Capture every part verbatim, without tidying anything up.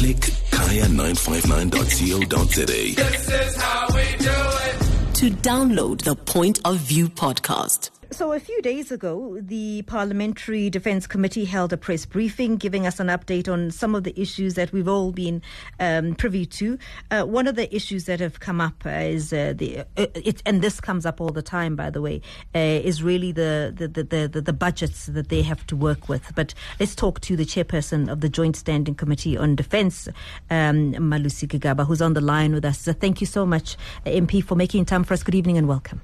Click kaya nine five nine dot co dot za. This is how we do it. To download the Point of View podcast. So a few days ago, the Parliamentary Defence Committee held a press briefing giving us an update on some of the issues that we've all been um, privy to. Uh, one of the issues that have come up uh, is, uh, the uh, it, and this comes up all the time, by the way, uh, is really the the, the, the the budgets that they have to work with. But let's talk to the chairperson of the Joint Standing Committee on Defence, um, Malusi Gigaba, who's on the line with us. So thank you so much, M P, for making time for us. Good evening and welcome.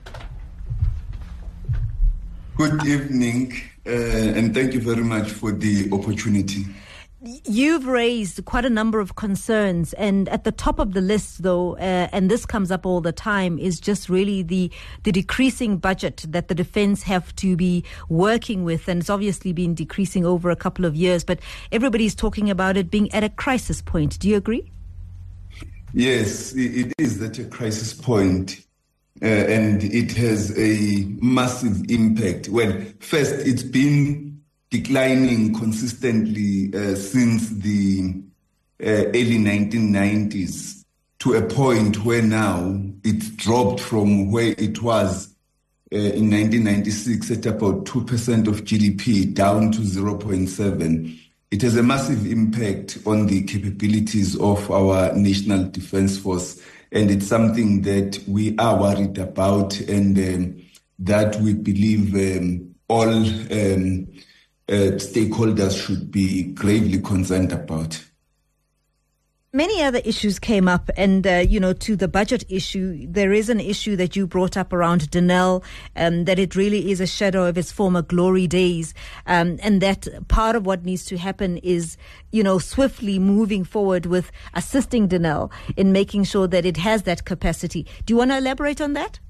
Good evening, uh, and thank you very much for the opportunity. You've raised quite a number of concerns, and at the top of the list, though, uh, and this comes up all the time, is just really the the decreasing budget that the defence have to be working with, and it's obviously been decreasing over a couple of years, but everybody's talking about it being at a crisis point. Do you agree? Yes, it is at a crisis point. Uh, and it has a massive impact. Well, first, it's been declining consistently uh, since the uh, early nineteen nineties to a point where now it's dropped from where it was uh, in nineteen ninety-six at about two percent of G D P down to zero point seven. It has a massive impact on the capabilities of our National Defence Force. And it's something that we are worried about, and um, that we believe um, all um, uh, stakeholders should be gravely concerned about. Many other issues came up, and, uh, you know, to the budget issue, there is an issue that you brought up around Denel, um, that it really is a shadow of its former glory days, um, and that part of what needs to happen is, you know, swiftly moving forward with assisting Denel in making sure that it has that capacity. Do you want to elaborate on that?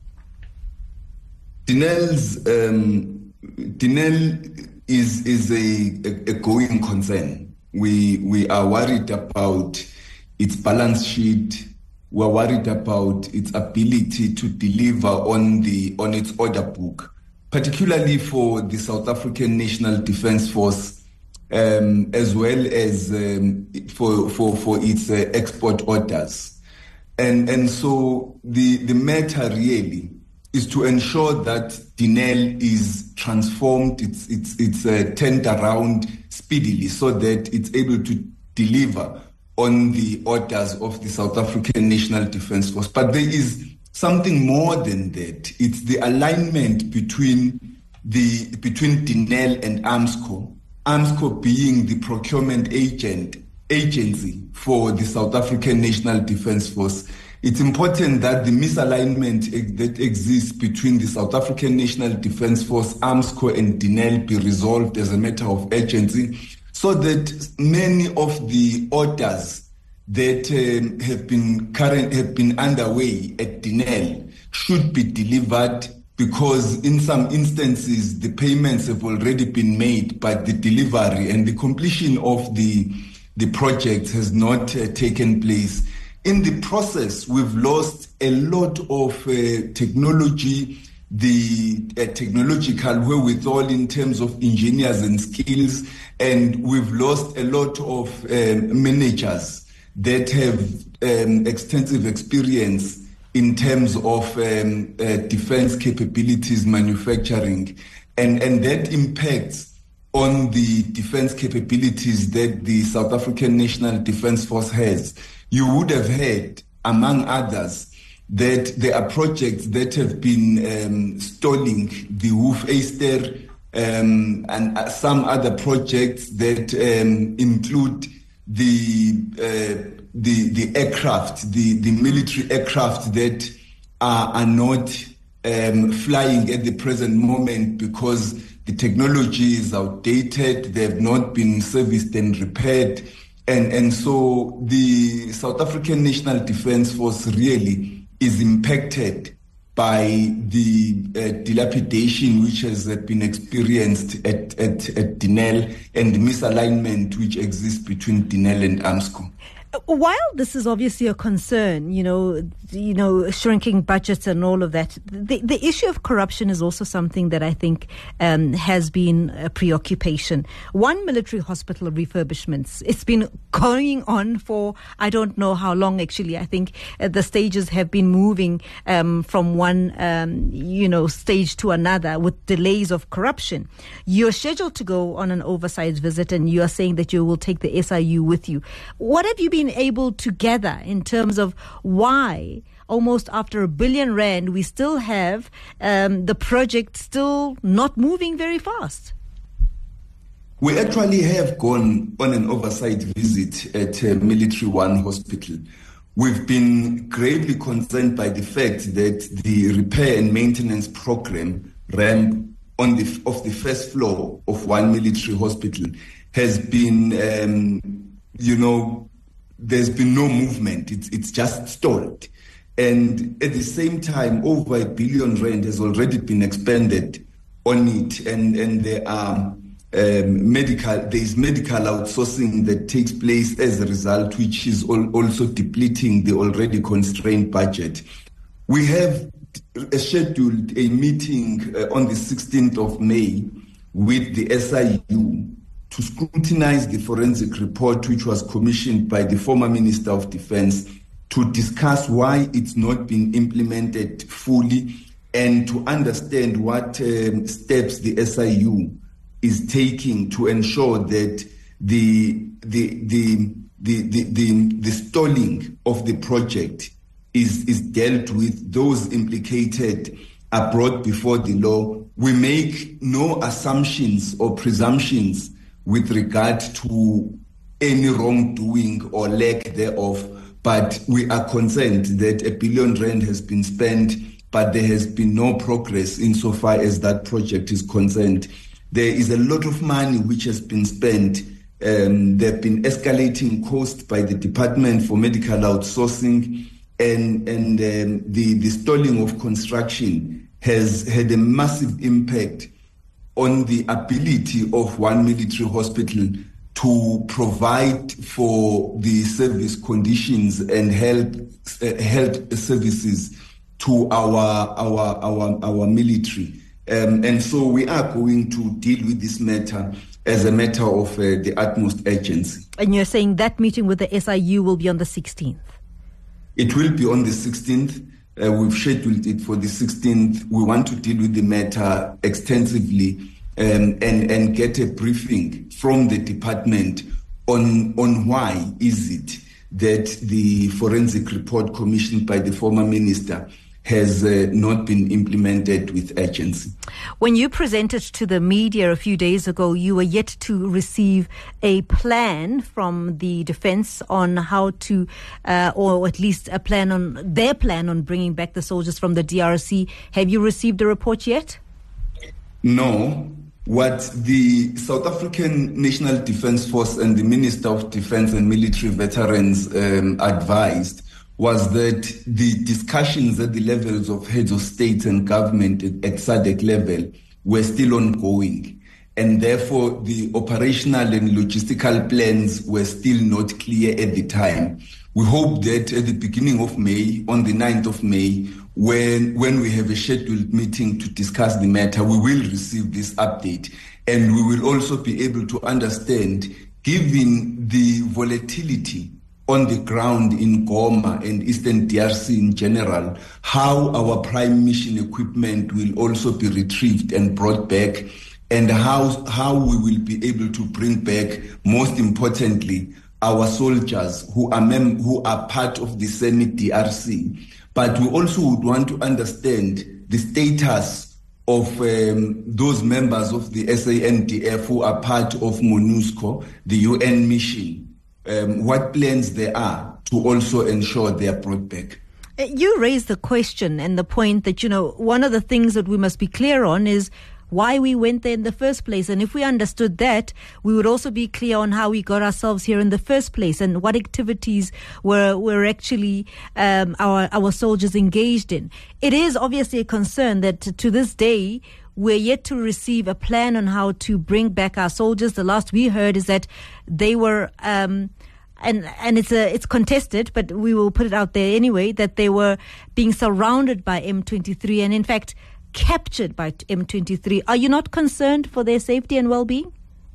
Denel's, um, Denel is, is a, a, a going concern. We, we are worried about its balance sheet. We're worried about its ability to deliver on the on its order book, particularly for the South African National Defence Force, um, as well as um, for for for its uh, export orders. And and so the the matter really is to ensure that Denel is transformed, it's it's it's uh, turned around speedily, so that it's able to deliver on the orders of the South African National Defence Force. But there is something more than that. It's the alignment between the between Denel and AMSCO. AMSCO being the procurement agent agency for the South African National Defence Force. It's important that the misalignment that exists between the South African National Defence Force, AMSCO, and Denel be resolved as a matter of urgency, so that many of the orders that um, have been current have been underway at Denel should be delivered, because in some instances the payments have already been made, but the delivery and the completion of the the project has not uh, taken place. In the process, we've lost a lot of uh, technology, the uh, technological wherewithal in terms of engineers and skills, and we've lost a lot of um, managers that have um, extensive experience in terms of um, uh, defense capabilities, manufacturing, and, and that impacts on the defense capabilities that the South African National Defence Force has. You would have heard, among others, that there are projects that have been um, stalling, the Hoofyster, um, and some other projects that um, include the uh, the the aircraft, the, the military aircraft that are, are not um, flying at the present moment because the technology is outdated, they have not been serviced and repaired. And, and so the South African National Defence Force really is impacted by the uh, dilapidation which has uh, been experienced at, at, at Denel, and the misalignment which exists between Denel and AMSCO. While this is obviously a concern, you know, you know, shrinking budgets and all of that, the, the issue of corruption is also something that I think um, has been a preoccupation. One military hospital refurbishments, it's been going on for I don't know how long. Actually, I think uh, the stages have been moving um, from one, um, you know, stage to another with delays of corruption. You're scheduled to go on an oversight visit, and you are saying that you will take the S I U with you. What have you been able to gather in terms of why almost after a billion rand we still have um, the project still not moving very fast? We actually have gone on an oversight visit at uh, Military One Hospital. We've been gravely concerned by the fact that the repair and maintenance program ramp on the of the first floor of One Military Hospital has been, um, you know, there's been no movement. It's it's just stalled. And at the same time, over a billion rand has already been expended on it. And, and there are um, medical, there is medical outsourcing that takes place as a result, which is al- also depleting the already constrained budget. We have scheduled a meeting uh, on the sixteenth of May with the S I U to scrutinize the forensic report which was commissioned by the former Minister of Defense to discuss why it's not been implemented fully and to understand what um, steps the S I U is taking to ensure that the the the the the, the, the stalling of the project is, is dealt with. Those implicated are brought before the law. We make no assumptions or presumptions with regard to any wrongdoing or lack thereof, but we are concerned that a billion rand has been spent, but there has been no progress insofar as that project is concerned. There is a lot of money which has been spent. Um, there have been escalating costs by the Department for Medical Outsourcing, and, and um, the, the stalling of construction has had a massive impact on the ability of One Military Hospital to provide for the service conditions and health uh, health services to our our our our military, um, and so we are going to deal with this matter as a matter of uh, the utmost urgency. And you're saying that meeting with the S I U will be on the sixteenth? It will be on the sixteenth. Uh, we've scheduled it for the sixteenth. We want to deal with the matter extensively um, and, and get a briefing from the department on, on why is it that the forensic report commissioned by the former minister has uh, not been implemented with urgency. When you presented to the media a few days ago, you were yet to receive a plan from the defense on how to, uh, or at least a plan on their plan on bringing back the soldiers from the D R C. Have you received a report yet? No. What the South African National Defence Force and the Minister of Defence and Military Veterans um, advised was that the discussions at the levels of heads of state and government at S A D C level were still ongoing, and therefore the operational and logistical plans were still not clear at the time. We hope that at the beginning of May, on the ninth of May, when, when we have a scheduled meeting to discuss the matter, we will receive this update, and we will also be able to understand, given the volatility on the ground in Goma and Eastern D R C in general, how our prime mission equipment will also be retrieved and brought back, and how how we will be able to bring back, most importantly, our soldiers who are mem- who are part of the S E N I D R C. But we also would want to understand the status of um, those members of the S A N D F who are part of MONUSCO, the U N mission. Um, what plans there are to also ensure they are brought back. You raised the question and the point that, you know, one of the things that we must be clear on is why we went there in the first place. And if we understood that, we would also be clear on how we got ourselves here in the first place and what activities were, were actually um, our, our soldiers engaged in. It is obviously a concern that to, to this day, we're yet to receive a plan on how to bring back our soldiers. The last we heard is that they were um, and and it's a it's contested, but we will put it out there anyway, that they were being surrounded by M twenty-three and in fact captured by M twenty-three. Are you not concerned for their safety and well-being?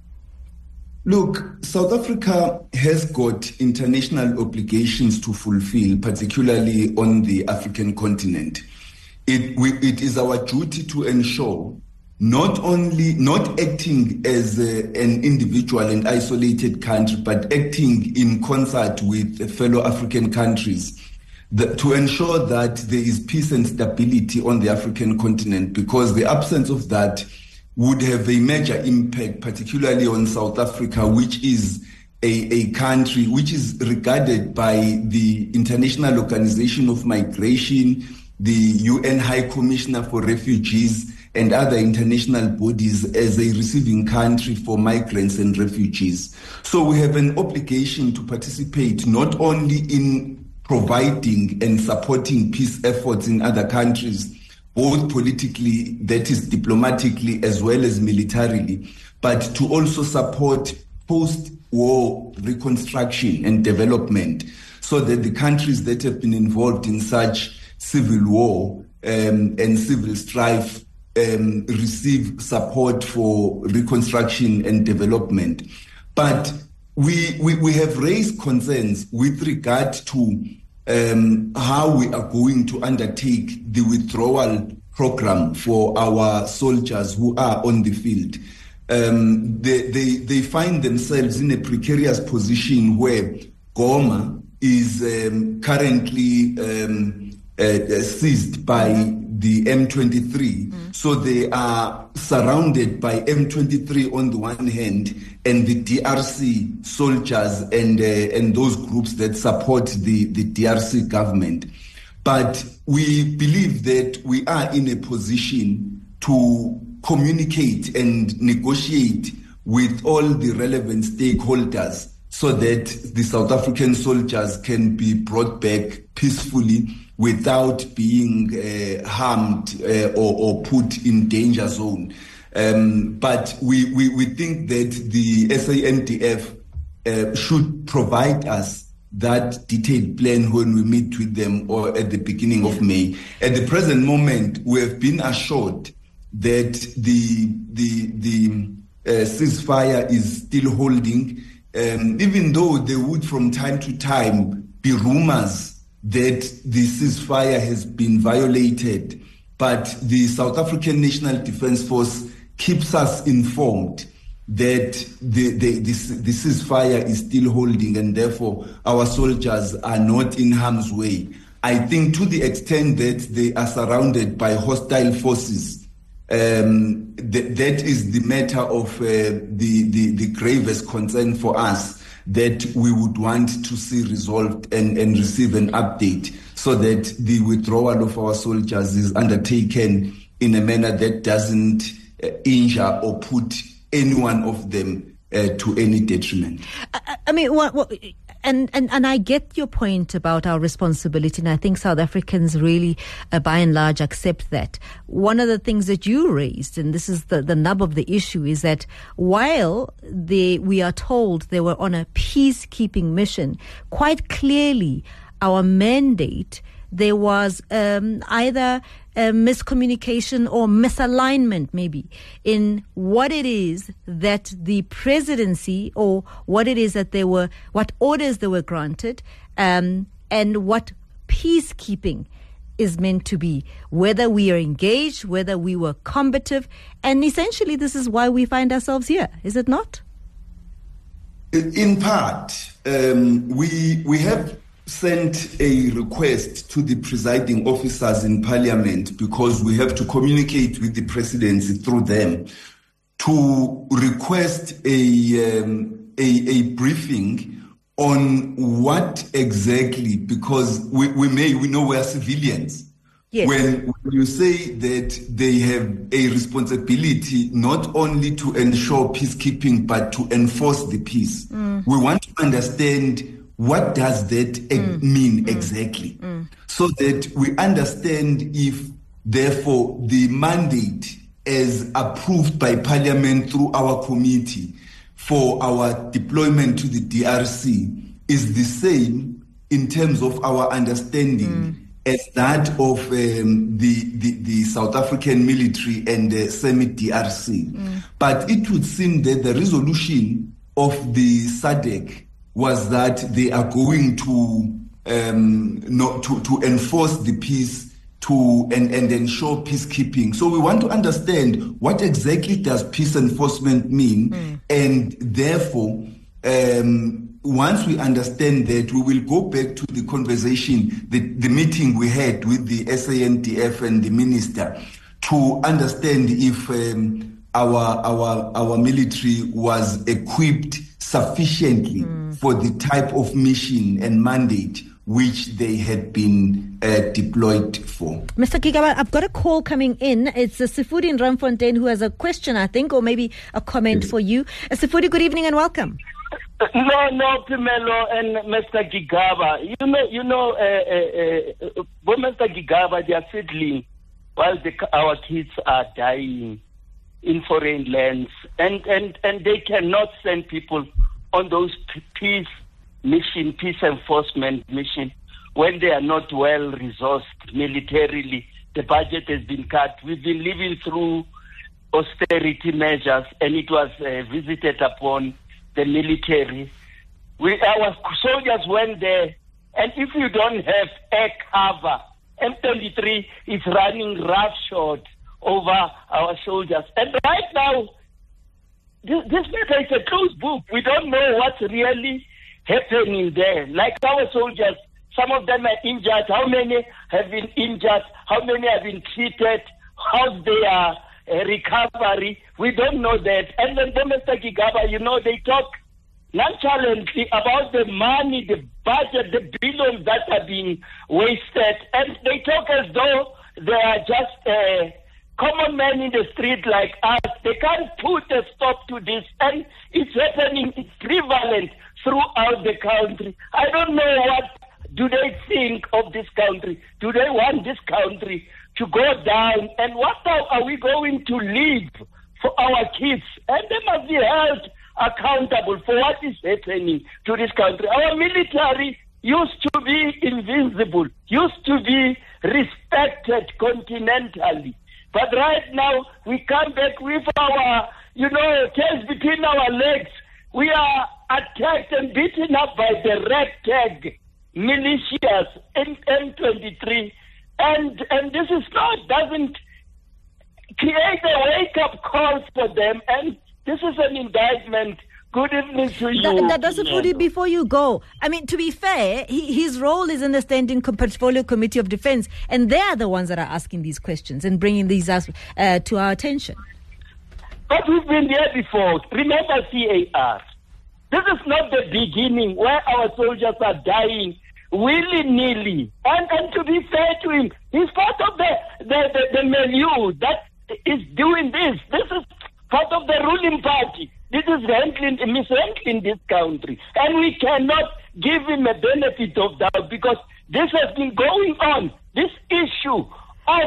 Look, South Africa has got international obligations to fulfill, particularly on the African continent. It, we, it is our duty to ensure not only not acting as a, an individual and isolated country, but acting in concert with fellow African countries the, to ensure that there is peace and stability on the African continent, because the absence of that would have a major impact, particularly on South Africa, which is a, a country which is regarded by the International Organization of Migration, the U N High Commissioner for Refugees, and other international bodies as a receiving country for migrants and refugees. So we have an obligation to participate not only in providing and supporting peace efforts in other countries, both politically, that is diplomatically, as well as militarily, but to also support post-war reconstruction and development, so that the countries that have been involved in such civil war um, and civil strife um, receive support for reconstruction and development. But we, we, we have raised concerns with regard to Um, how we are going to undertake the withdrawal program for our soldiers who are on the field. Um, they, they, they find themselves in a precarious position where Goma is um, currently um, uh, seized by the M twenty-three. Mm. So they are surrounded by M twenty-three on the one hand, and the D R C soldiers and uh, and those groups that support the, the D R C government. But we believe that we are in a position to communicate and negotiate with all the relevant stakeholders so that the South African soldiers can be brought back peacefully without being uh, harmed uh, or, or put in danger zone. Um, but we, we, we think that the S A N D F uh, should provide us that detailed plan when we meet with them or at the beginning of May. At the present moment, we have been assured that the the the uh, ceasefire is still holding, um, even though there would from time to time be rumors that the ceasefire has been violated. But the South African National Defence Force keeps us informed that the, the, the, the ceasefire is still holding, and therefore our soldiers are not in harm's way. I think to the extent that they are surrounded by hostile forces, um, th- that is the matter of uh, the, the, the gravest concern for us, that we would want to see resolved and, and receive an update so that the withdrawal of our soldiers is undertaken in a manner that doesn't uh, injure or put any one of them uh, to any detriment. I, I mean, what, what, and, and, and I get your point about our responsibility, and I think South Africans really, uh, by and large, accept that. One of the things that you raised, and this is the, the nub of the issue, is that while they, we are told they were on a peacekeeping mission, quite clearly our mandate, there was um, either a miscommunication or misalignment maybe in what it is that the presidency, or what it is that they were, what orders they were granted, um, and what peacekeeping is meant to be, whether we are engaged, whether we were combative. And essentially this is why we find ourselves here, is it not? In part, um, we we have sent a request to the presiding officers in Parliament, because we have to communicate with the presidency through them, to request a um, a, a briefing on what exactly, because we, we may we know we are civilians. Yes. When, when you say that they have a responsibility not only to ensure peacekeeping but to enforce the peace, mm. we want to understand what does that mm. mean mm. exactly, mm. so that we understand if, therefore, the mandate as approved by Parliament through our committee for our deployment to the D R C is the same in terms of our understanding mm. as that of um, the, the the South African military and the semi-D R C. Mm. But it would seem that the resolution of the S A D C was that they are going to um, not to, to enforce the peace to and, and ensure peacekeeping. So we want to understand what exactly does peace enforcement mean, mm. and therefore, um, once we understand that, we will go back to the conversation, the, the meeting we had with the S A N D F and the minister, to understand if um, our our our military was equipped sufficiently mm. for the type of mission and mandate which they had been uh, deployed for. Mister Gigaba, I've got a call coming in. It's uh, Sifudi in Ramfontein who has a question, I think, or maybe a comment yes. for you. Uh, Sifudi, good evening and welcome. No, no, Pimelo and Mister Gigaba. You know, you know, uh, uh, uh, Mister Gigaba, they are fiddling while the, our kids are dying in foreign lands, and, and, and they cannot send people on those peace mission, peace enforcement mission, when they are not well resourced militarily. The budget has been cut. We've been living through austerity measures, and it was uh, visited upon the military. We, our soldiers went there, and if you don't have air cover, M twenty-three is running roughshod over our soldiers. And right now, this, this matter is a closed book. We don't know what's really happening there. Like our soldiers, some of them are injured. How many have been injured? How many have been treated? How's their uh, recovery? We don't know that. And then Mister Gigaba, you know, they talk nonchalantly about the money, the budget, the billions that are being wasted. And they talk as though they are just uh, common men in the street like us. They can't put a stop to this. And it's happening, it's prevalent throughout the country. I don't know what do they think of this country. Do they want this country to go down? And what are we going to leave for our kids? And they must be held accountable for what is happening to this country. Our military used to be invincible, used to be respected continentally. But right now, we come back with our, you know, tails between our legs. We are attacked and beaten up by the ragtag militias in M twenty-three. And and this is not, doesn't create a wake-up call for them. And this is an indictment. Good evening to you. That, that, Sifudi, before you go, I mean, to be fair, he, his role is in the Standing Portfolio Committee of Defense, and they are the ones that are asking these questions and bringing these uh, to our attention. But we've been there before. Remember C A R. This is not the beginning where our soldiers are dying willy-nilly. And, and to be fair to him, he's part of the, the, the, the milieu that is doing this. This is part of the ruling party. This is handling, mishandling this country. And we cannot give him a benefit of doubt because this has been going on. This issue of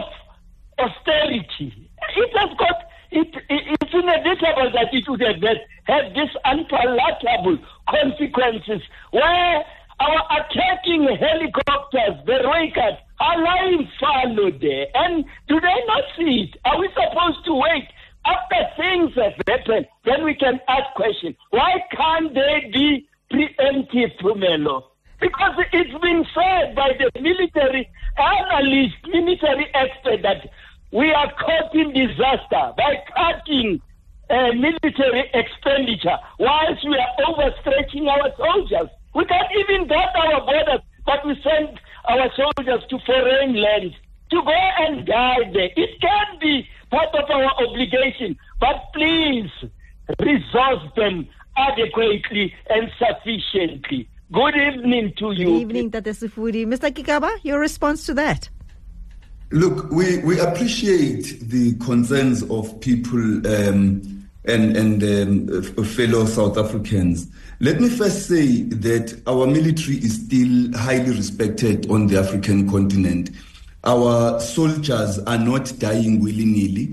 austerity, it has got, it, it, it's inevitable that it would have had these unpalatable consequences where our attacking helicopters, the Reichardt, are lying fallow there. And do they not see it? Are we supposed to wait? After things have happened, then we can ask questions. Why can't they be preemptive, Pumelo? Because it's been said by the military analyst, military expert, that we are caught in disaster by cutting uh, military expenditure whilst we are overstretching our soldiers. We can't even guard our borders, but we send our soldiers to foreign lands to go and die there. It can be part of our obligation, but please resource them adequately and sufficiently. Good evening to you. Good evening, Tate Sifudi. Mister Gigaba, your response to that? Look, we, we appreciate the concerns of people um, and, and um, fellow South Africans. Let me first say that our military is still highly respected on the African continent. Our soldiers are not dying willy-nilly.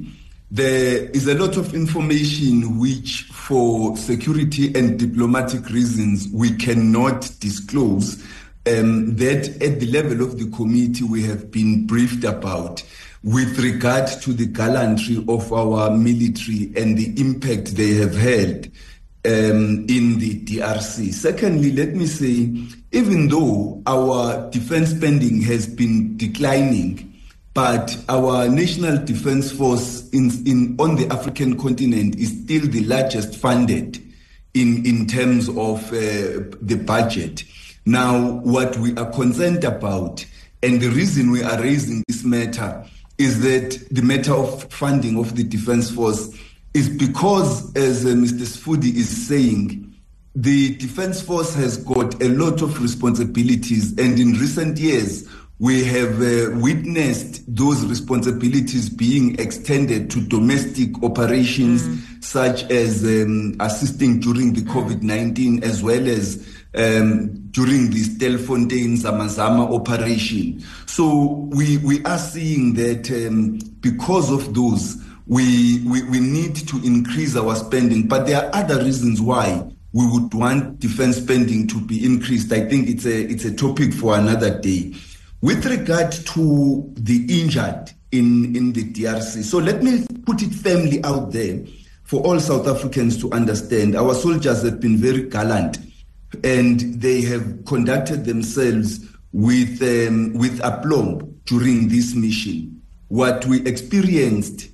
there is a lot of information which, for security and diplomatic reasons, we cannot disclose, um, that at the level of the committee we have been briefed about with regard to the gallantry of our military and the impact they have had um, in the D R C. Secondly, let me say, even though our defense spending has been declining, but our National Defense Force in, in, on the African continent is still the largest funded in, in terms of uh, the budget. Now, what we are concerned about, and the reason we are raising this matter, is that the matter of funding of the Defense Force is because, as uh, Mister Sfudi is saying, the Defense Force has got a lot of responsibilities, and in recent years, we have uh, witnessed those responsibilities being extended to domestic operations, mm. such as um, assisting during the COVID nineteen, as well as um, during the Stelfontein Zamazama operation. So we we are seeing that um, because of those, we, we we need to increase our spending. But there are other reasons why we would want defense spending to be increased. I think it's a it's a topic for another day. With regard to the injured in, in the D R C, so let me put it firmly out there for all South Africans to understand. Our soldiers have been very gallant, and they have conducted themselves with um, with aplomb during this mission. What we experienced,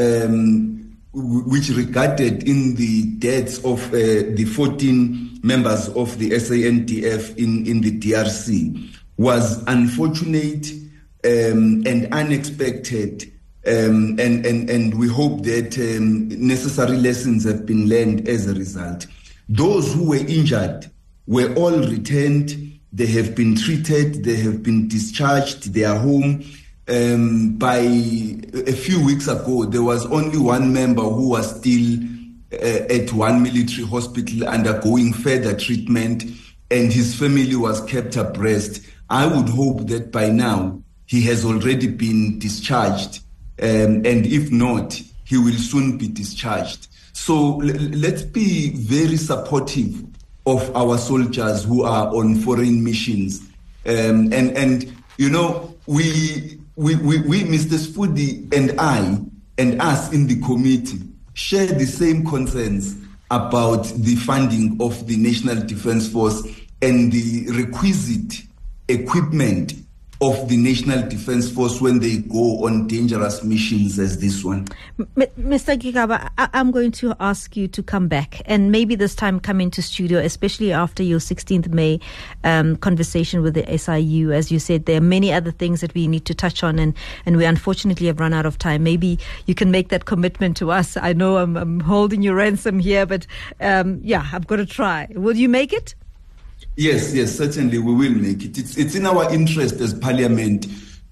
um, w- which regarded in the deaths of uh, the fourteen members of the S A N D F in, in the D R C, was unfortunate um, and unexpected, um, and, and, and we hope that um, necessary lessons have been learned as a result. Those who were injured were all returned. They have been treated. They have been discharged. They are home. Um, by a few weeks ago, there was only one member who was still uh, at one military hospital undergoing further treatment, and his family was kept abreast. I would hope that by now he has already been discharged, um, and if not, he will soon be discharged. So l- let's be very supportive of our soldiers who are on foreign missions. Um, and, and, you know, we, we, we, we, Mister Sfudi and I, and us in the committee, share the same concerns about the funding of the National Defense Force and the requisite equipment of the National Defense Force when they go on dangerous missions as this one. M- Mister Gigaba, I- I'm going to ask you to come back and maybe this time come into studio, especially after your sixteenth of May um, conversation with the S I U. As you said, there are many other things that we need to touch on, and, and we unfortunately have run out of time. Maybe you can make that commitment to us. I know I'm, I'm holding you ransom here, but um, yeah, I've got to try. Will you make it? Yes, yes, certainly we will make it. It's, it's in our interest as Parliament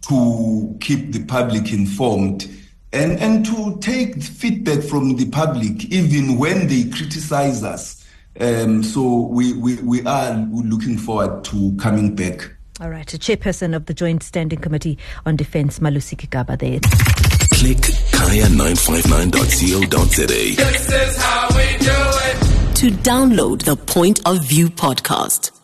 to keep the public informed and, and to take feedback from the public, even when they criticize us. Um, so we, we, we are looking forward to coming back. All right, the chairperson of the Joint Standing Committee on Defence, Malusi Gigaba there. Click kaya nine five nine dot co dot za. This is how we do it. To download the Point of View podcast,